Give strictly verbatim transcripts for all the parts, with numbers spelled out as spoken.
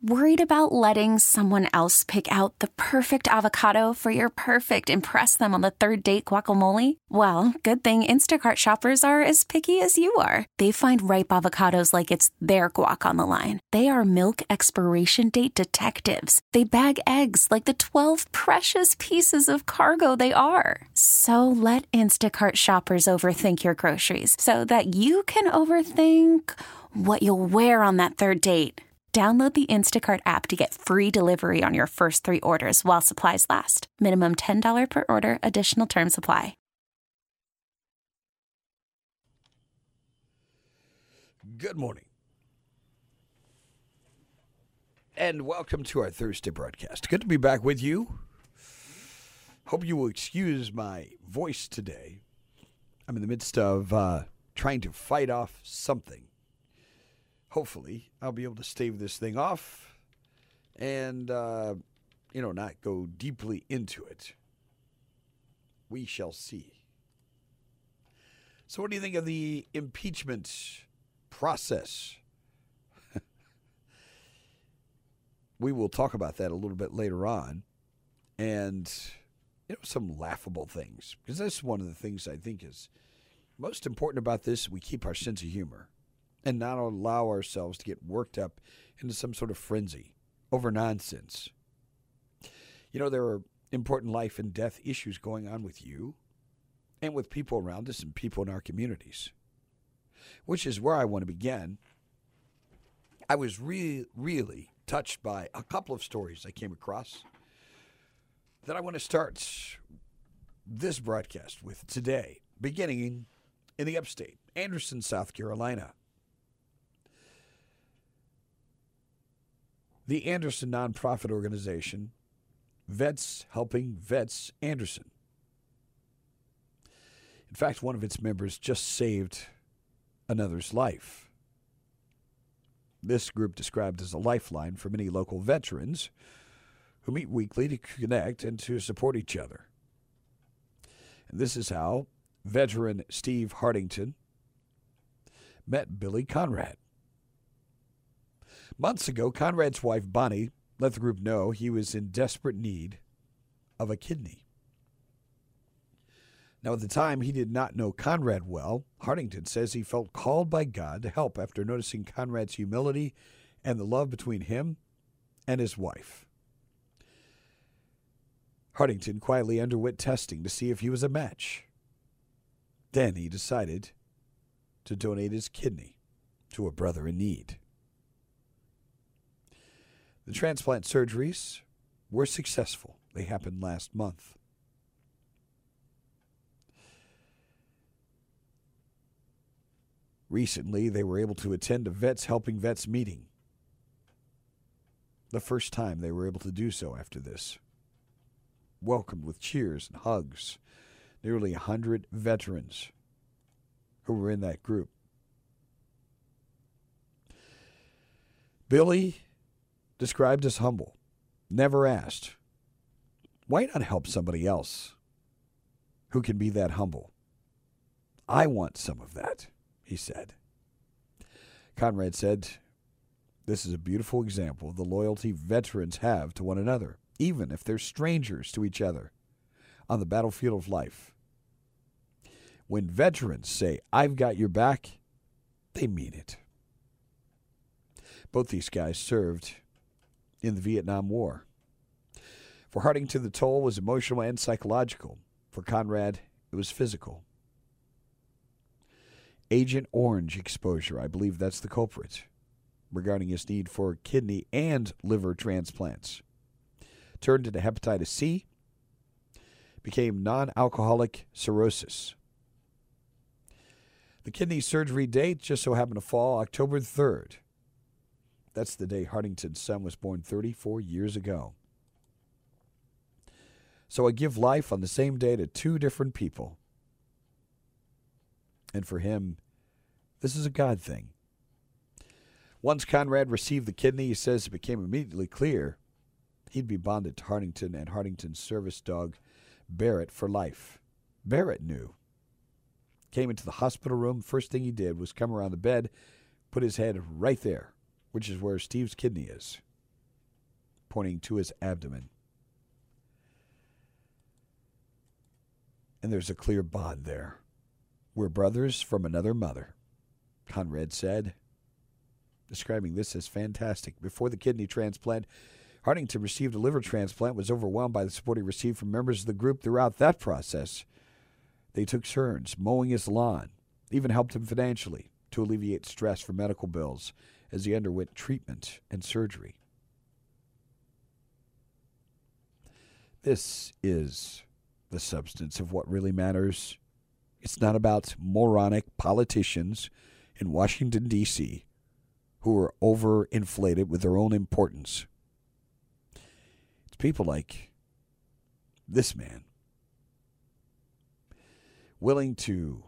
Worried about letting someone else pick out the perfect avocado for your perfect impress them on the third date guacamole? Well, good thing Instacart shoppers are as picky as you are. They find ripe avocados like it's their guac on the line. They are milk expiration date detectives. They bag eggs like the twelve precious pieces of cargo they are. So let Instacart shoppers overthink your groceries so that you can overthink what you'll wear on that third date. Download the Instacart app to get free delivery on your first three orders while supplies last. Minimum ten dollars per order. Additional terms apply. Good morning. And welcome to our Thursday broadcast. Good to be back with you. Hope you will excuse my voice today. I'm in the midst of uh, trying to fight off something. Hopefully, I'll be able to stave this thing off and, uh, you know, not go deeply into it. We shall see. So what do you think of the impeachment process? We will talk about that a little bit later on. And, you know, some laughable things. Because that's one of the things I think is most important about this. We keep our sense of humor. And not allow ourselves to get worked up into some sort of frenzy over nonsense. You know, there are important life and death issues going on with you and with people around us and people in our communities, which is where I want to begin. I was really, really touched by a couple of stories I came across that I want to start this broadcast with today, beginning in the upstate, Anderson, South Carolina. The Anderson nonprofit organization, Vets Helping Vets Anderson. In fact, one of its members just saved another's life. This group described as a lifeline for many local veterans who meet weekly to connect and to support each other. And this is how veteran Steve Hardington met Billy Conrad. Months ago, Conrad's wife, Bonnie, let the group know he was in desperate need of a kidney. Now, at the time, he did not know Conrad well. Hardington says he felt called by God to help after noticing Conrad's humility and the love between him and his wife. Hardington quietly underwent testing to see if he was a match. Then he decided to donate his kidney to a brother in need. The transplant surgeries were successful. They happened last month. Recently, they were able to attend a Vets Helping Vets meeting. The first time they were able to do so after this. Welcomed with cheers and hugs. Nearly one hundred veterans who were in that group. Billy, described as humble, never asked, why not help somebody else who can be that humble? I want some of that, he said. Conrad said, this is a beautiful example of the loyalty veterans have to one another, even if they're strangers to each other on the battlefield of life. When veterans say, I've got your back, they mean it. Both these guys served in the Vietnam War. For Hardington, the toll was emotional and psychological. For Conrad, it was physical. Agent Orange exposure, I believe that's the culprit, regarding his need for kidney and liver transplants. Turned into hepatitis C, became non-alcoholic cirrhosis. The kidney surgery date just so happened to fall October third. That's the day Hardington's son was born thirty-four years ago. So I give life on the same day to two different people. And for him, this is a God thing. Once Conrad received the kidney, he says it became immediately clear he'd be bonded to Hardington and Hardington's service dog, Barrett, for life. Barrett knew. Came into the hospital room. First thing he did was come around the bed, put his head right there, which is where Steve's kidney is. pointing to his abdomen. And there's a clear bond there. We're brothers from another mother, Conrad said, describing this as fantastic. Before the kidney transplant, Hartington received a liver transplant, was overwhelmed by the support he received from members of the group throughout that process. They took turns mowing his lawn, even helped him financially to alleviate stress from medical bills as he underwent treatment and surgery. This is the substance of what really matters. It's not about moronic politicians in Washington, D C who are overinflated with their own importance. It's people like this man, willing to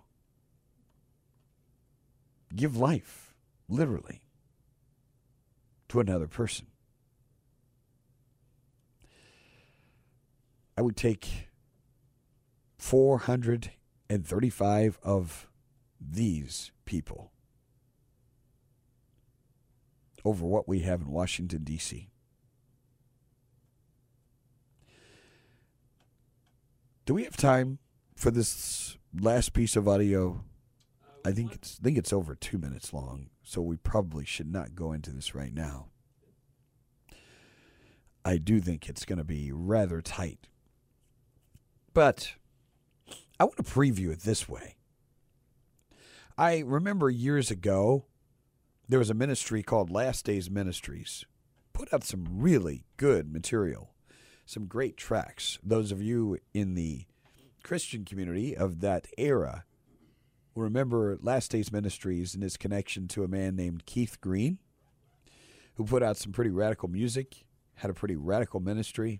give life, literally, to another person. I would take four hundred thirty-five of these people over what we have in Washington, D C Do we have time for this last piece of audio? I think it's I think it's over two minutes long, so we probably should not go into this right now. I do think it's going to be rather tight. But I want to preview it this way. I remember years ago, there was a ministry called Last Days Ministries. Put out some really good material, some great tracks. Those of you in the Christian community of that era will remember Last Days Ministries and its connection to a man named Keith Green, who put out some pretty radical music, had a pretty radical ministry.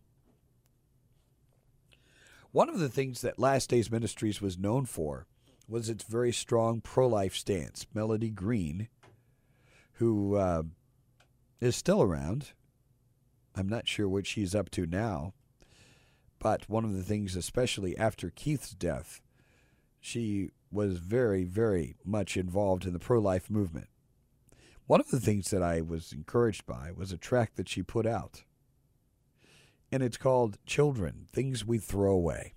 One of the things that Last Days Ministries was known for was its very strong pro-life stance. Melody Green, who uh, is still around. I'm not sure what she's up to now. But one of the things, especially after Keith's death, she was very, very much involved in the pro-life movement. One of the things that I was encouraged by was a track that she put out. And it's called Children, Things We Throw Away.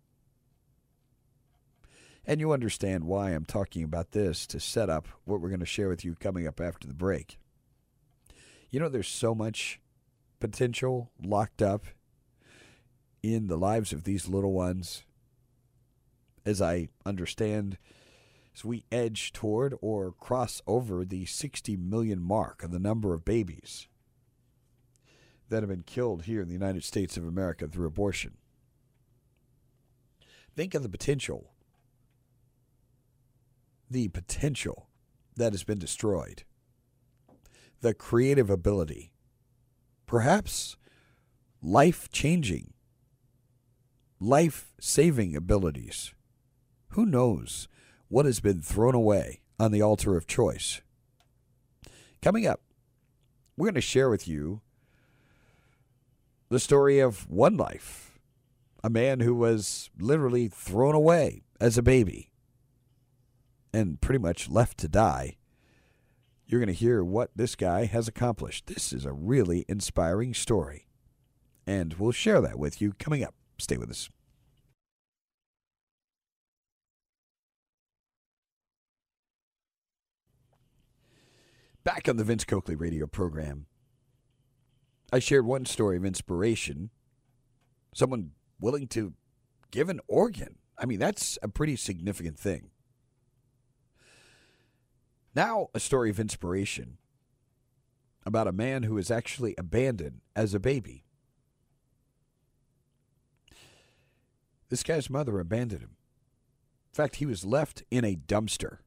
And you understand why I'm talking about this to set up what we're going to share with you coming up after the break. You know, there's so much potential locked up in the lives of these little ones. As I understand, as we edge toward or cross over the sixty million mark of the number of babies that have been killed here in the United States of America through abortion. Think of the potential, the potential that has been destroyed, the creative ability, perhaps life-changing, life-saving abilities. Who knows what has been thrown away on the altar of choice? Coming up, we're going to share with you the story of one life, a man who was literally thrown away as a baby and pretty much left to die. You're going to hear what this guy has accomplished. This is a really inspiring story, and we'll share that with you coming up. Stay with us. Back on the Vince Coakley radio program, I shared one story of inspiration, someone willing to give an organ. I mean, that's a pretty significant thing. Now, a story of inspiration about a man who was actually abandoned as a baby. This guy's mother abandoned him. In fact, he was left in a dumpster.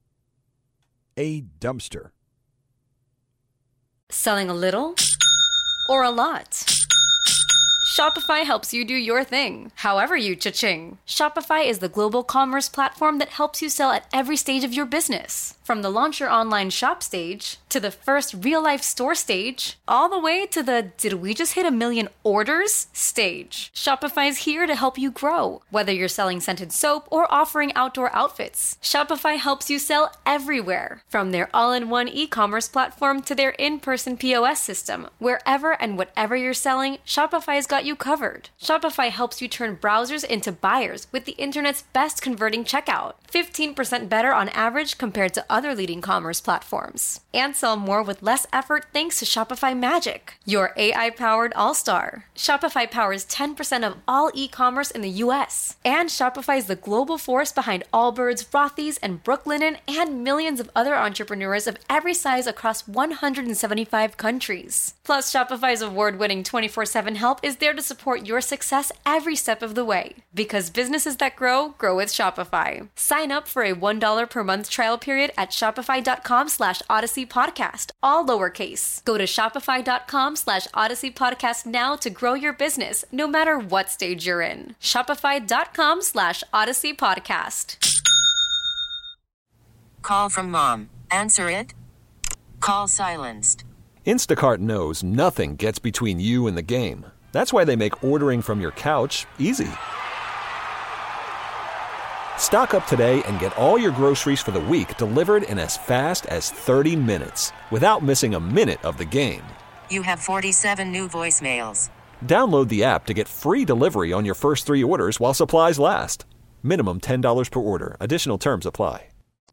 A dumpster. Selling a little or a lot? Shopify helps you do your thing, however you cha-ching. Shopify is the global commerce platform that helps you sell at every stage of your business. From the launch your online shop stage, to the first real-life store stage, all the way to the did we just hit a million orders stage. Shopify's here to help you grow. Whether you're selling scented soap or offering outdoor outfits, Shopify helps you sell everywhere. From their all-in-one e-commerce platform to their in-person P O S system, wherever and whatever you're selling, Shopify's got you covered. Shopify helps you turn browsers into buyers with the internet's best converting checkout. fifteen percent better on average compared to other leading commerce platforms. And sell more with less effort thanks to Shopify Magic, your A I-powered all-star. Shopify powers ten percent of all e-commerce in the U S. And Shopify is the global force behind Allbirds, Rothy's, and Brooklinen, and millions of other entrepreneurs of every size across one hundred seventy-five countries. Plus, Shopify's award-winning twenty-four seven help is there to support your success every step of the way. Because businesses that grow, grow with Shopify. Sign up for a one dollar per month trial period at shopify.com slash Odyssey Podcast, all lowercase. Go to shopify.com slash Odyssey Podcast now to grow your business, no matter what stage you're in. Shopify.com slash Odyssey Podcast. Call from mom. Answer it. Call silenced. Instacart knows nothing gets between you and the game. That's why they make ordering from your couch easy. Stock up today and get all your groceries for the week delivered in as fast as thirty minutes without missing a minute of the game. You have forty-seven new voicemails. Download the app to get free delivery on your first three orders while supplies last. Minimum ten dollars per order. Additional terms apply.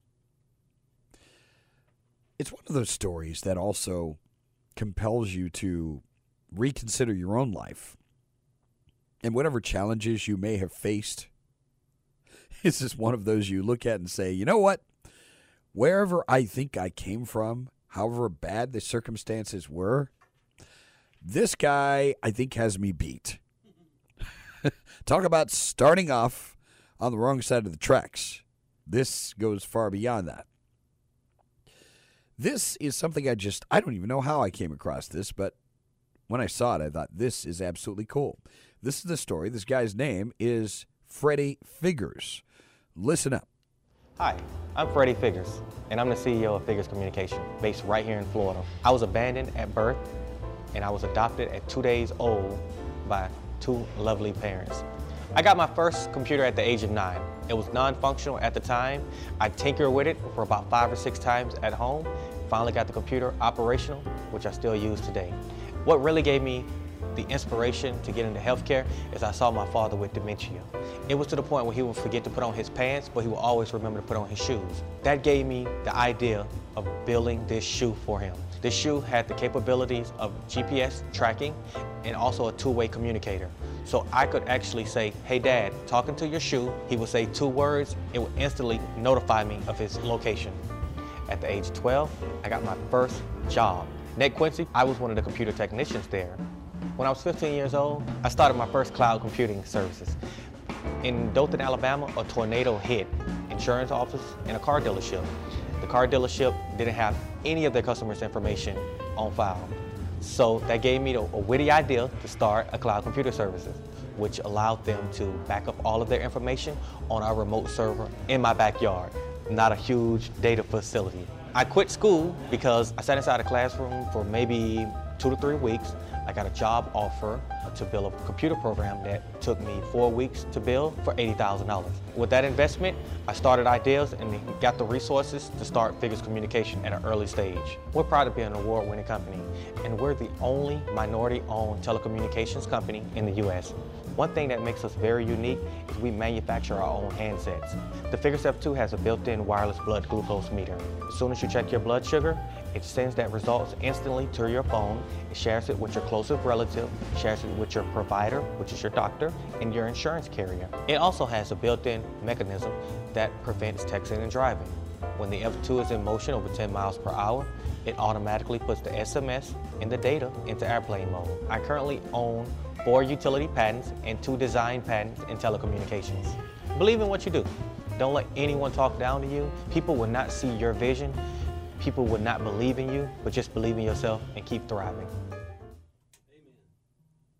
It's one of those stories that also compels you to reconsider your own life and whatever challenges you may have faced. This is one of those you look at and say, you know what? Wherever I think I came from, however bad the circumstances were, this guy, I think, has me beat. Talk about starting off on the wrong side of the tracks. This goes far beyond that. This is something I just, I don't even know how I came across this, but when I saw it, I thought, this is absolutely cool. This is the story. This guy's name is Freddie Figures. Listen up. Hi, I'm Freddie Figures, and I'm the C E O of Figures Communication, based right here in Florida. I was abandoned at birth, and I was adopted at two days old by two lovely parents. I got my first computer at the age of nine. It was non-functional at the time. I tinkered with it for about five or six times at home. Finally got the computer operational, which I still use today. What really gave me the inspiration to get into healthcare is I saw my father with dementia. It was to the point where he would forget to put on his pants, but he would always remember to put on his shoes. That gave me the idea of building this shoe for him. This shoe had the capabilities of G P S tracking and also a two-way communicator. So I could actually say, hey Dad, talking to your shoe, he would say two words, it would instantly notify me of his location. At the age of twelve, I got my first job. Ned Quincy, I was one of the computer technicians there. When I was fifteen years old, I started my first cloud computing services. In Dothan, Alabama, a tornado hit insurance office and a car dealership. The car dealership didn't have any of their customers' information on file. So that gave me a witty idea to start a cloud computer services, which allowed them to back up all of their information on our remote server in my backyard, not a huge data facility. I quit school because I sat inside a classroom for maybe two to three weeks. I got a job offer to build a computer program that took me four weeks to build for eighty thousand dollars. With that investment, I started ideas and got the resources to start Figures Communication at an early stage. We're proud to be an award-winning company, and we're the only minority-owned telecommunications company in the U S. One thing that makes us very unique is we manufacture our own handsets. The Figures F two has a built-in wireless blood glucose meter. As soon as you check your blood sugar, it sends that results instantly to your phone. It shares it with your closest relative, shares it with your provider, which is your doctor, and your insurance carrier. It also has a built-in mechanism that prevents texting and driving. When the F two is in motion over ten miles per hour, it automatically puts the S M S and the data into airplane mode. I currently own four utility patents and two design patents in telecommunications. Believe in what you do. Don't let anyone talk down to you. People will not see your vision. People would not believe in you, but just believe in yourself and keep thriving.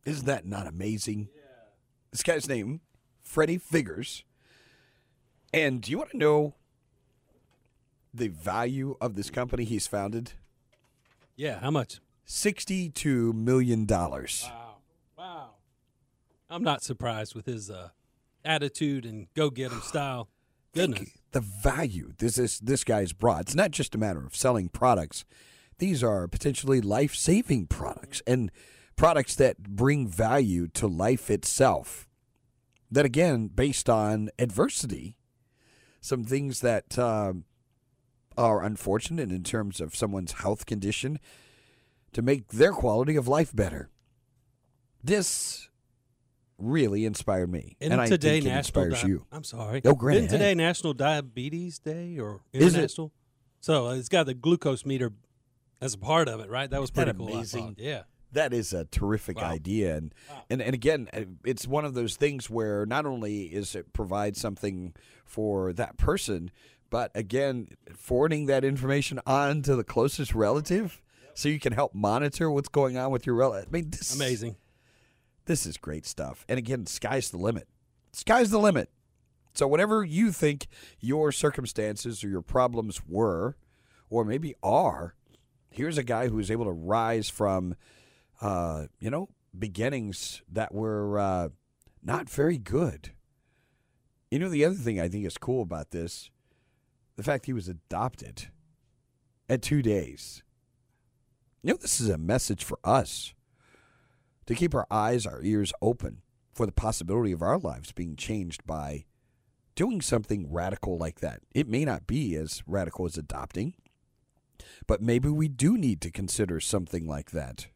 Isn't that not amazing? Yeah. This guy's name, Freddie Figures. And do you want to know the value of this company he's founded? Yeah, how much? sixty-two million dollars. Wow. Wow. I'm not surprised with his uh, attitude and go-get-him style. Goodness. The value this is, this guy's brought. It's not just a matter of selling products. These are potentially life-saving products and products that bring value to life itself. That, again, based on adversity, some things that um, are unfortunate in terms of someone's health condition to make their quality of life better. This really inspired me, Isn't and I today think it National inspires Di- you. I'm sorry. Oh, great. Isn't today National Diabetes Day or Is it? International? So uh, it's got the glucose meter as a part of it, right? That was Isn't pretty that cool. I amazing? thought. Yeah. That is a terrific Wow. idea. And, Wow. and and again, it's one of those things where not only is it provide something for that person, but again, forwarding that information on to the closest relative so you can help monitor what's going on with your relative. I mean, this, Amazing. This is great stuff. And again, sky's the limit. Sky's the limit. So whatever you think your circumstances or your problems were, or maybe are, here's a guy who is able to rise from, uh, you know, beginnings that were uh, not very good. You know, the other thing I think is cool about this, the fact he was adopted at two days. You know, this is a message for us to keep our eyes, our ears open for the possibility of our lives being changed by doing something radical like that. It may not be as radical as adopting, but maybe we do need to consider something like that.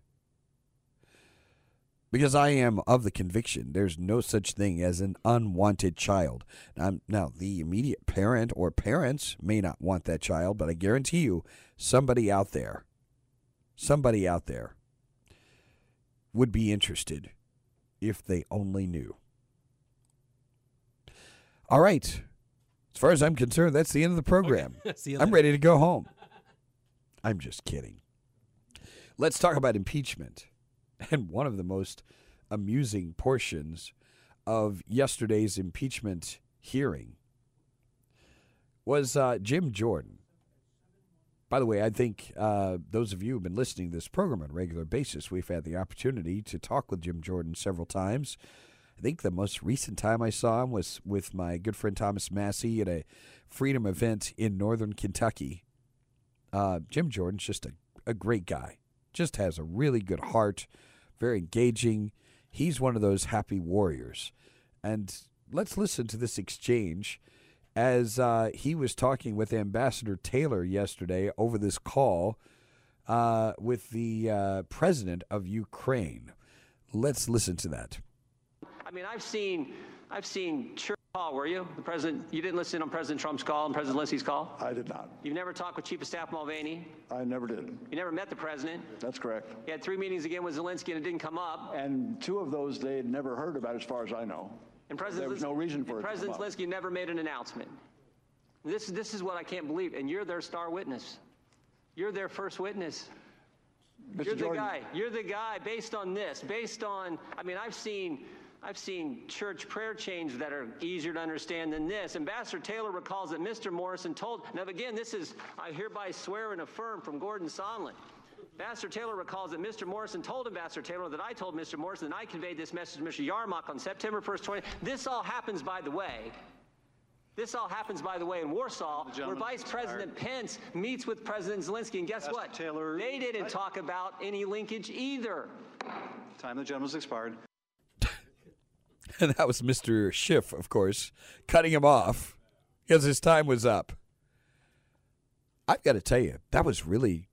Because I am of the conviction there's no such thing as an unwanted child. Now, now, the immediate parent or parents may not want that child, but I guarantee you somebody out there, somebody out there would be interested if they only knew. All right. As far as I'm concerned, that's the end of the program. Okay. See you I'm later. ready to go home. I'm just kidding. Let's talk about impeachment. And one of the most amusing portions of yesterday's impeachment hearing was uh, Jim Jordan. By the way, I think uh, those of you who have been listening to this program on a regular basis, we've had the opportunity to talk with Jim Jordan several times. I think the most recent time I saw him was with my good friend Thomas Massey at a freedom event in northern Kentucky. Uh, Jim Jordan's just a, a great guy. Just has a really good heart, very engaging. He's one of those happy warriors. And let's listen to this exchange as uh, he was talking with Ambassador Taylor yesterday over this call uh, with the uh, president of Ukraine. Let's listen to that. I mean, I've seen, I've seen Church call, were you? The president, you didn't listen on President Trump's call and President Zelensky's call? I did not. You've never talked with Chief of Staff Mulvaney? I never did. You never met the president? That's correct. You had three meetings again with Zelensky and it didn't come up. And two of those they had never heard about as far as I know. And President there was Zelensky, no reason for and it to President come up. Zelensky never made an announcement. This, this is what I can't believe. And you're their star witness. You're their first witness. Mister You're the Jordan, guy. You're the guy based on this, based on, I mean, I've seen, I've seen church prayer chains that are easier to understand than this. Ambassador Taylor recalls that Mister Morrison told, now again, this is, I hereby swear and affirm from Gordon Sondland. Ambassador Taylor recalls that Mister Morrison told Ambassador Taylor that I told Mister Morrison that I conveyed this message to Mister Yarmouk on September first, twenty. This all happens, by the way, This all happens, by the way, in Warsaw, where Vice President Pence meets with President Zelensky. And guess Pastor what? Taylor, they didn't I- talk about any linkage either. time of the gentleman's expired. And that was Mister Schiff, of course, cutting him off because his time was up. I've got to tell you, that was really,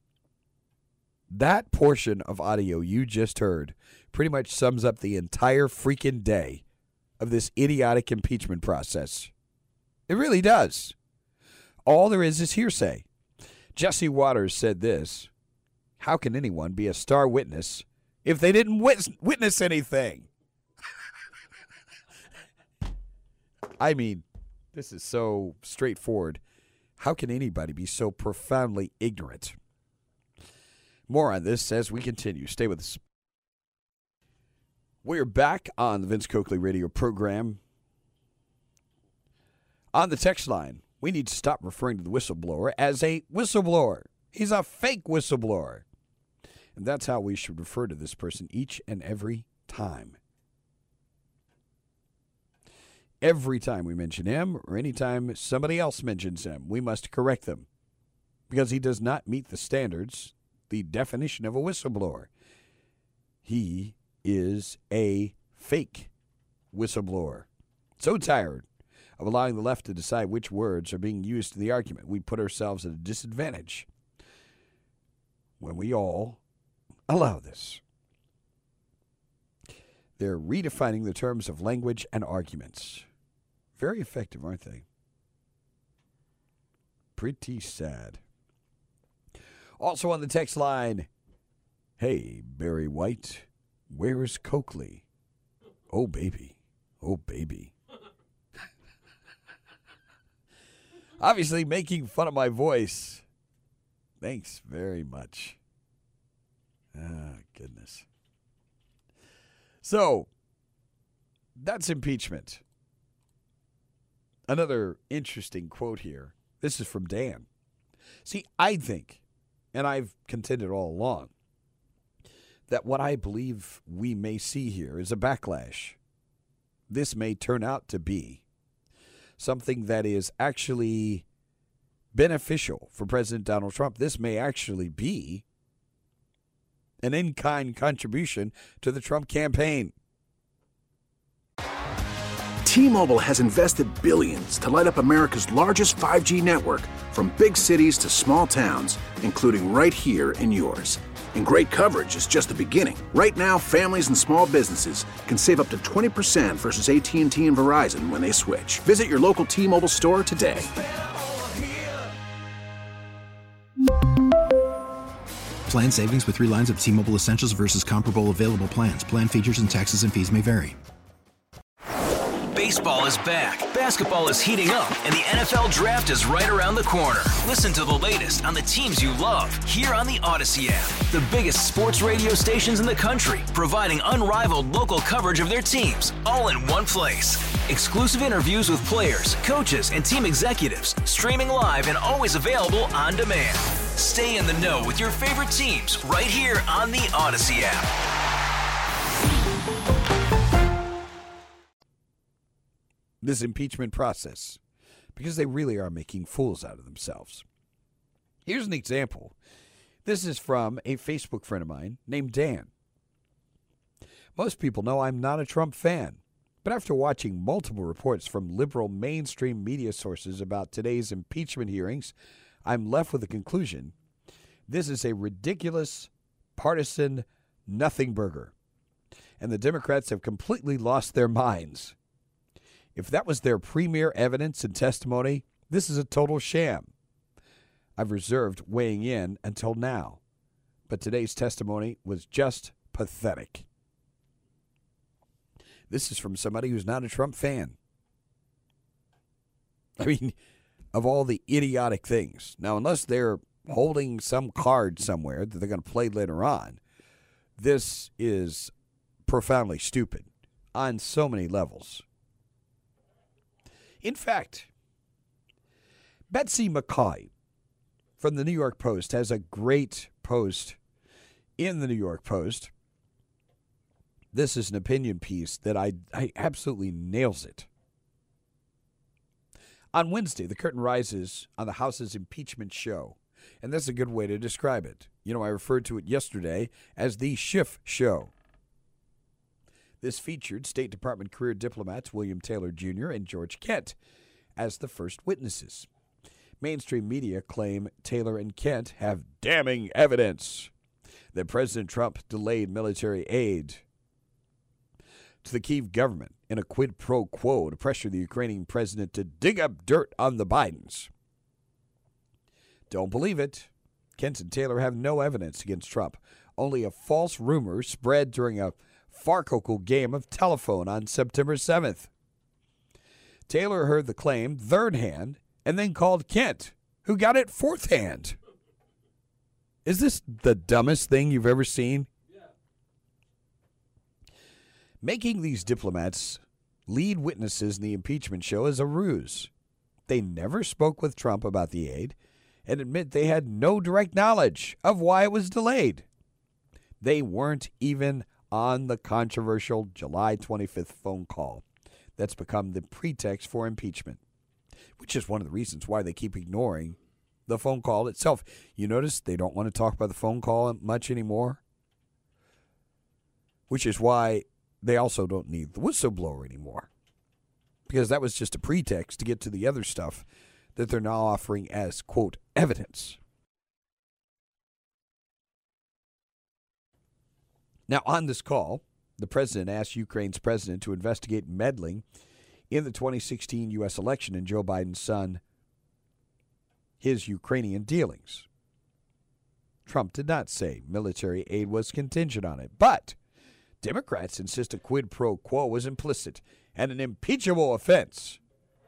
that portion of audio you just heard pretty much sums up the entire freaking day of this idiotic impeachment process. It really does. All there is is hearsay. Jesse Waters said this: how can anyone be a star witness if they didn't wit- witness anything? I mean, this is so straightforward. How can anybody be so profoundly ignorant? More on this as we continue. Stay with us. We're back on the Vince Coakley radio program. On the text line, we need to stop referring to the whistleblower as a whistleblower. He's a fake whistleblower. And that's how we should refer to this person each and every time. Every time we mention him or anytime somebody else mentions him, we must correct them because he does not meet the standards, the definition of a whistleblower. He is a fake whistleblower. So tired of allowing the left to decide which words are being used in the argument, we put ourselves at a disadvantage when we all allow this. They're redefining the terms of language and arguments. Very effective, aren't they? Pretty sad. Also on the text line, hey, Barry White, where is Coakley? Oh, baby. Oh, baby. Obviously making fun of my voice. Thanks very much. Ah, goodness. So, that's impeachment. Another interesting quote here. This is from Dan. See, I think, and I've contended all along, that what I believe we may see here is a backlash. This may turn out to be something that is actually beneficial for President Donald Trump. This may actually be an in-kind contribution to the Trump campaign. T-Mobile has invested billions to light up America's largest five G network, from big cities to small towns, including right here in yours. And great coverage is just the beginning. Right now, families and small businesses can save up to twenty percent versus A T and T and Verizon when they switch. Visit your local T-Mobile store today. Plan savings with three lines of T-Mobile Essentials versus comparable available plans. Plan features and taxes and fees may vary. Baseball is back, basketball is heating up, and the N F L Draft is right around the corner. Listen to the latest on the teams you love here on the Odyssey app. The biggest sports radio stations in the country, providing unrivaled local coverage of their teams, all in one place. Exclusive interviews with players, coaches, and team executives, streaming live and always available on demand. Stay in the know with your favorite teams right here on the Odyssey app. This impeachment process, because they really are making fools out of themselves. Here's an example. This is from a Facebook friend of mine named Dan. Most people know I'm not a Trump fan, but after watching multiple reports from liberal mainstream media sources about today's impeachment hearings, I'm left with the conclusion this is a ridiculous, partisan nothing burger, and the Democrats have completely lost their minds. If that was their premier evidence and testimony, this is a total sham. I've reserved weighing in until now, but today's testimony was just pathetic. This is from somebody who's not a Trump fan. I mean, of all the idiotic things. Now, unless they're holding some card somewhere that they're going to play later on, this is profoundly stupid on so many levels. In fact, Betsy McCaughey from the New York Post has a great post in the New York Post. This is an opinion piece that I, I absolutely nails it. On Wednesday, the curtain rises on the House's impeachment show, and that's a good way to describe it. You know, I referred to it yesterday as the Schiff Show. This featured State Department career diplomats William Taylor Junior and George Kent as the first witnesses. Mainstream media claim Taylor and Kent have damning evidence that President Trump delayed military aid to the Kyiv government in a quid pro quo to pressure the Ukrainian president to dig up dirt on the Bidens. Don't believe it. Kent and Taylor have no evidence against Trump, only a false rumor spread during a farcical game of telephone on September seventh. Taylor heard the claim third hand and then called Kent, who got it fourth hand. Is this the dumbest thing you've ever seen? Yeah. making these diplomats lead witnesses in the impeachment show is a ruse. They never spoke with Trump about the aid and admit they had no direct knowledge of why it was delayed. They weren't even on the controversial July twenty-fifth phone call that's become the pretext for impeachment, which is one of the reasons why they keep ignoring the phone call itself. You notice they don't want to talk about the phone call much anymore, which is why they also don't need the whistleblower anymore, because that was just a pretext to get to the other stuff that they're now offering as, quote, evidence. Now, on this call, the president asked Ukraine's president to investigate meddling in the twenty sixteen U S election and Joe Biden's son, his Ukrainian dealings. Trump did not say military aid was contingent on it, but Democrats insist a quid pro quo was implicit and an impeachable offense.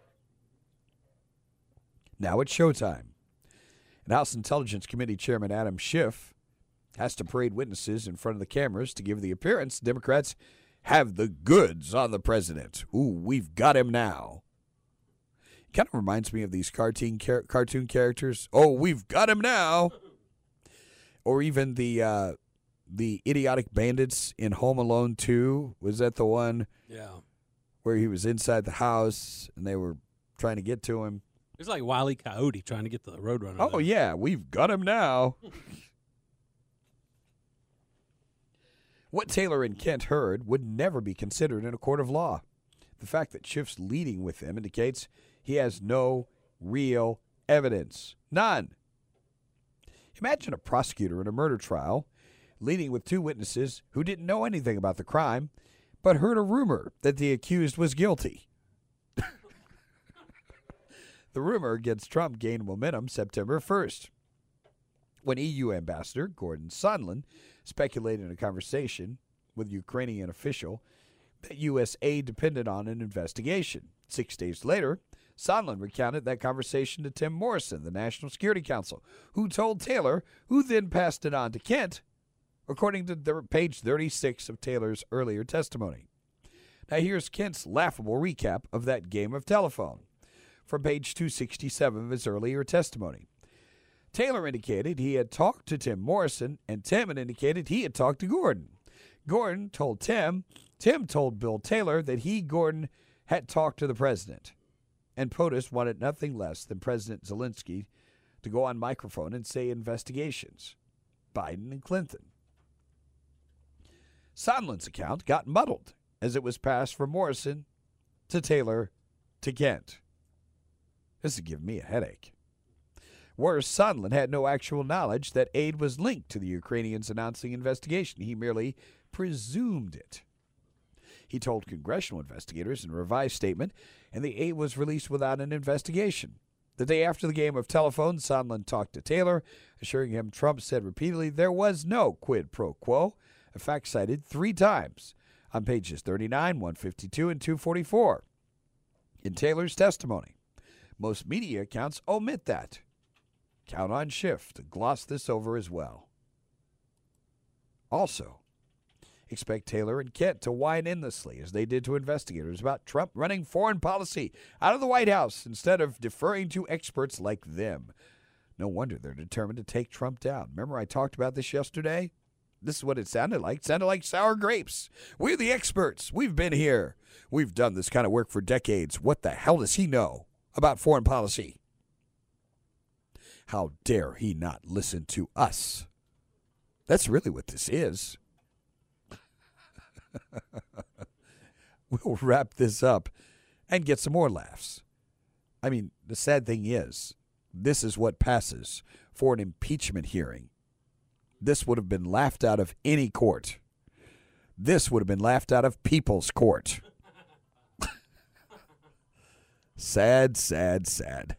Now it's showtime. And House Intelligence Committee Chairman Adam Schiff has to parade witnesses in front of the cameras to give the appearance Democrats have the goods on the president. Ooh, we've got him now. It kind of reminds me of these cartoon car- cartoon characters. Oh, we've got him now. Or even the uh, the idiotic bandits in Home Alone two. Was that the one? Yeah. Where he was inside the house and they were trying to get to him. It's like Wile E. Coyote trying to get to the Roadrunner. Oh, there. yeah, we've got him now. What Taylor and Kent heard would never be considered in a court of law. The fact that Schiff's leading with them indicates he has no real evidence. None. Imagine a prosecutor in a murder trial leading with two witnesses who didn't know anything about the crime but heard a rumor that the accused was guilty. The rumor against Trump gained momentum September first, when E U Ambassador Gordon Sondland speculated in a conversation with a Ukrainian official that U S aid depended on an investigation. Six days later, Sondland recounted that conversation to Tim Morrison, the National Security Council, who told Taylor, who then passed it on to Kent, according to the page thirty-six of Taylor's earlier testimony. Now here's Kent's laughable recap of that game of telephone from page two sixty-seven of his earlier testimony. Taylor indicated he had talked to Tim Morrison, and Tim had indicated he had talked to Gordon. Gordon told Tim, Tim told Bill Taylor that he, Gordon, had talked to the president. And POTUS wanted nothing less than President Zelensky to go on microphone and say investigations. Biden and Clinton. Sondland's account got muddled as it was passed from Morrison to Taylor to Kent. This is giving me a headache. Worse, Sondland had no actual knowledge that aid was linked to the Ukrainians announcing investigation. He merely presumed it. He told congressional investigators in a revised statement, and the aid was released without an investigation. The day after the game of telephone, Sondland talked to Taylor, assuring him Trump said repeatedly there was no quid pro quo, a fact cited three times on pages thirty-nine, one fifty-two, and two forty-four. In Taylor's testimony, most media accounts omit that. Count on Schiff to gloss this over as well. Also, expect Taylor and Kent to whine endlessly, as they did to investigators, about Trump running foreign policy out of the White House instead of deferring to experts like them. No wonder they're determined to take Trump down. Remember I talked about this yesterday? This is what it sounded like. It sounded like sour grapes. We're the experts. We've been here. We've done this kind of work for decades. What the hell does he know about foreign policy? How dare he not listen to us? That's really what this is. We'll wrap this up and get some more laughs. I mean, the sad thing is, this is what passes for an impeachment hearing. This would have been laughed out of any court. This would have been laughed out of people's court. Sad, sad, sad.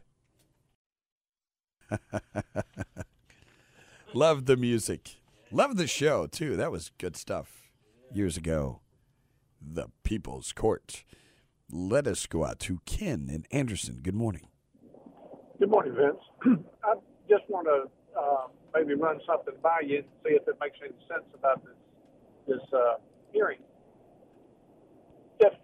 Love the music. Love the show, too. That was good stuff years ago. The People's Court. Let us go out to Ken in Anderson. Good morning. Good morning, Vince. I just want to uh, maybe run something by you and see if it makes any sense about this this uh, hearing.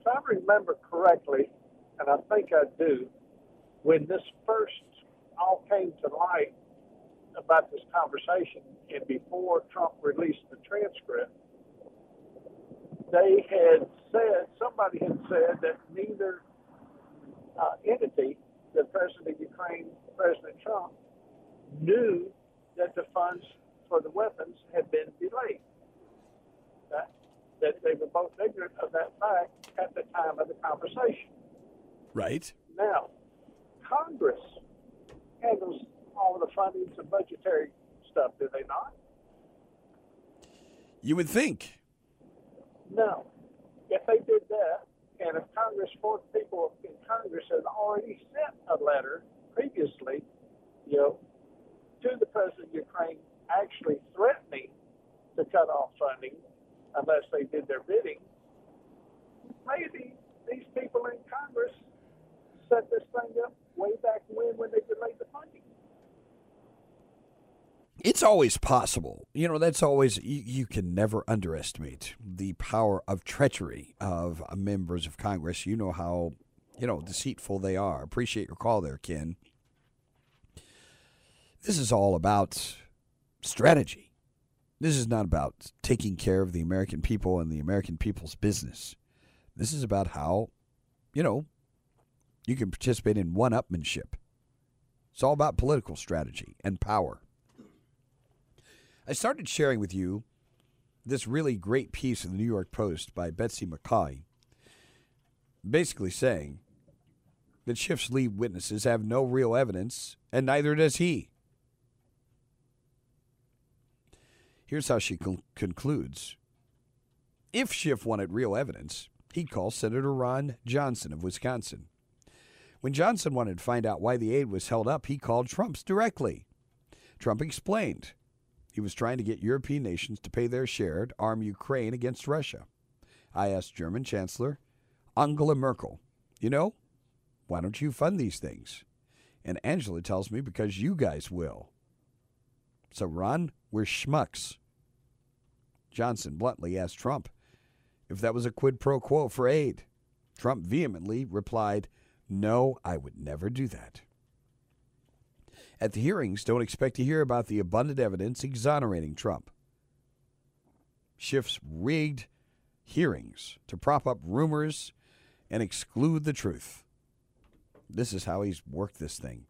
I remember correctly, and I think I do, when this first all came to light about this conversation, and before Trump released the transcript, they had said, somebody had said that neither uh, entity, the president of Ukraine, President Trump, knew that the funds for the weapons had been delayed. That, that they were both ignorant of that fact at the time of the conversation. Right. Now, Congress handles all of the fundings and budgetary stuff, do they not? You would think. No. If they did that, and if Congress, four people in Congress had already sent a letter previously, you know, to the president of Ukraine actually threatening to cut off funding unless they did their bidding, maybe these people in Congress set this thing up way back when when they delayed the funding. It's always possible. You know, that's always, you, you can never underestimate the power of treachery of uh, members of Congress. You know how, you know, deceitful they are. Appreciate your call there, Ken. This is all about strategy. This is not about taking care of the American people and the American people's business. This is about how, you know, you can participate in one-upmanship. It's all about political strategy and power. I started sharing with you this really great piece in the New York Post by Betsy McCaughey, basically saying that Schiff's lead witnesses have no real evidence, and neither does he. Here's how she con- concludes. If Schiff wanted real evidence, he'd call Senator Ron Johnson of Wisconsin. When Johnson wanted to find out why the aid was held up, he called Trump directly. Trump explained he was trying to get European nations to pay their share to arm Ukraine against Russia. I asked German Chancellor Angela Merkel, you know, why don't you fund these things? And Angela tells me because you guys will. So, Ron, we're schmucks. Johnson bluntly asked Trump if that was a quid pro quo for aid. Trump vehemently replied, no, I would never do that. At the hearings, don't expect to hear about the abundant evidence exonerating Trump. Schiff's rigged hearings to prop up rumors and exclude the truth. This is how he's worked this thing.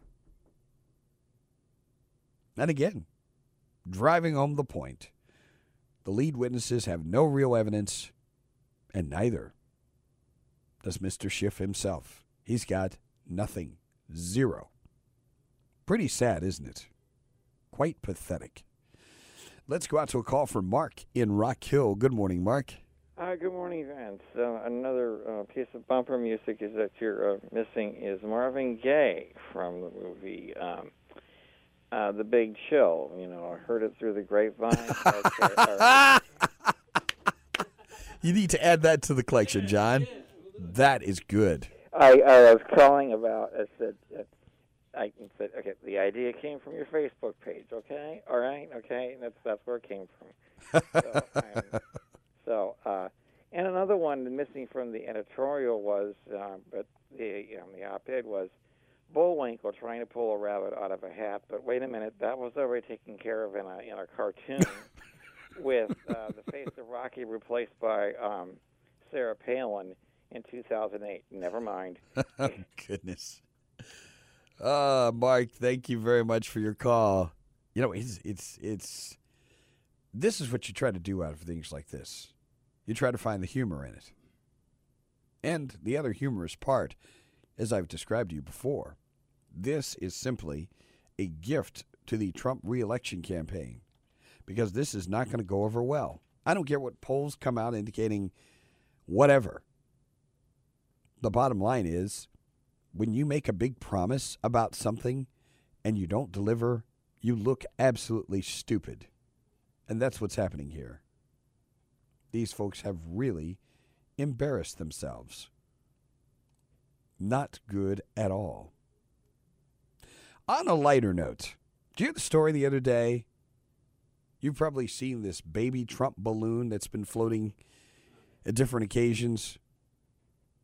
And again, driving home the point, the lead witnesses have no real evidence, and neither does Mister Schiff himself. He's got nothing. Zero. Pretty sad, isn't it? Quite pathetic. Let's go out to a call from Mark in Rock Hill. Good morning, Mark. Hi, good morning, Vince. Uh, another uh, piece of bumper music is that you're uh, missing is Marvin Gaye from the movie um, uh, The Big Chill. You know, I heard it through the grapevine. You need to add that to the collection, John. That is good. I, I was calling about, I said, uh, I said, okay, the idea came from your Facebook page, okay? All right, okay? That's that's where it came from. So, um, so uh, and another one missing from the editorial was, uh, but the you know, the op-ed was Bullwinkle trying to pull a rabbit out of a hat. But wait a minute, that was already taken care of in a in a cartoon with uh, the face of Rocky replaced by um, Sarah Palin in two thousand eight. Never mind. Oh, goodness. Uh, Mark, thank you very much for your call. You know, it's, it's, it's, this is what you try to do out of things like this. You try to find the humor in it. And the other humorous part, as I've described to you before, this is simply a gift to the Trump re-election campaign because this is not going to go over well. I don't care what polls come out indicating whatever. The bottom line is, when you make a big promise about something and you don't deliver, you look absolutely stupid. And that's what's happening here. These folks have really embarrassed themselves. Not good at all. On a lighter note, did you hear the story the other day? You've probably seen this baby Trump balloon that's been floating at different occasions.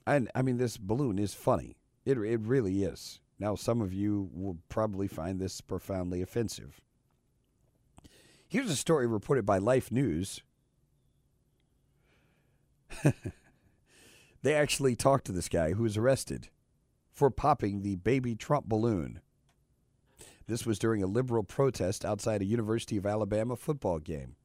I, I mean, this balloon is funny. It it really is. Now, some of you will probably find this profoundly offensive. Here's a story reported by Life News. They actually talked to this guy who was arrested for popping the baby Trump balloon. This was during a liberal protest outside a University of Alabama football game.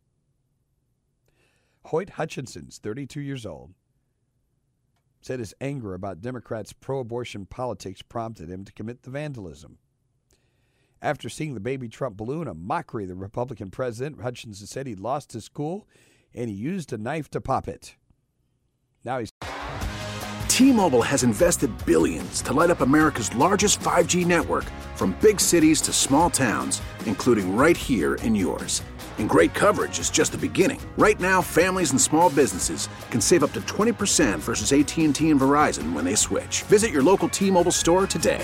Hoyt Hutchinson's thirty-two years old, said his anger about Democrats' pro-abortion politics prompted him to commit the vandalism. After seeing the baby Trump balloon, a mockery of the Republican president, Hutchinson said he lost his cool and he used a knife to pop it. Now he's... T-Mobile has invested billions to light up America's largest five G network, from big cities to small towns, including right here in yours. And great coverage is just the beginning. Right now, families and small businesses can save up to twenty percent versus A T and T and Verizon when they switch. Visit your local T-Mobile store today.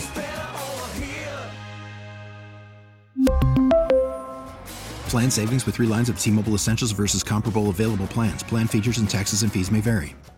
Plan savings with three lines of T-Mobile Essentials versus comparable available plans. Plan features and taxes and fees may vary.